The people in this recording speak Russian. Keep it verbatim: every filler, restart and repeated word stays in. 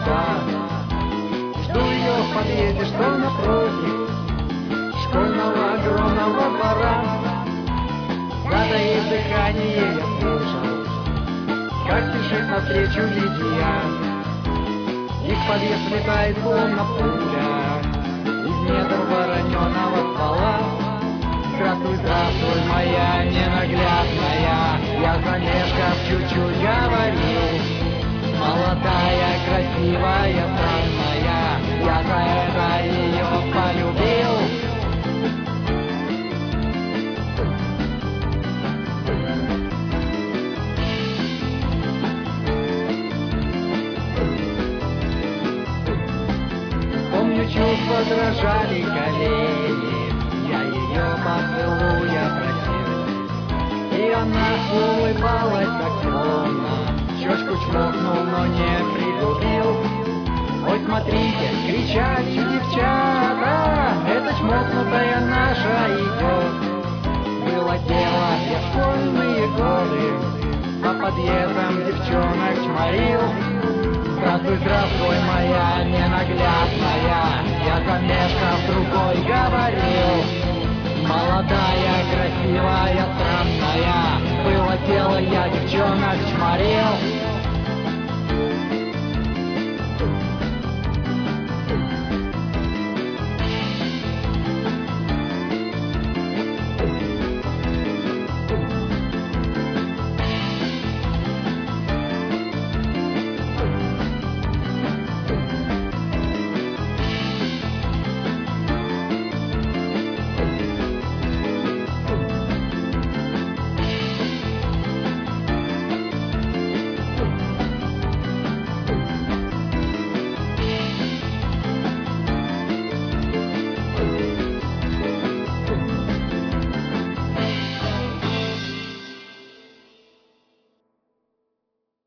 глаза. Жду ее в подъезде, что напротив школьного огромного двора. Затаив дыхание, я слышал, как спешит навстречу Лидия. Их в подъезд летает словно пуля из недр вороненого ствола. Здравствуй, здравствуй, моя ненаглядная, я замешкав чуть-чуть говорил. Молодая, красивая, странная, я за это ее полюбил. Помню, чувства дрожали колени, я ее поцелуя просил, и она улыбалась так словно. Щечку чмокнул, но не пригубил. Ой, смотрите, кричат девчата, это чмокнутая наша идет. Было дело, я в школьные годы по подъездам девчонок чморил. Здравствуй, здравствуй, моя ненаглядная, я замешкав другой говорил. Молодая, красивая, странная, было дело, я девчонок чморил.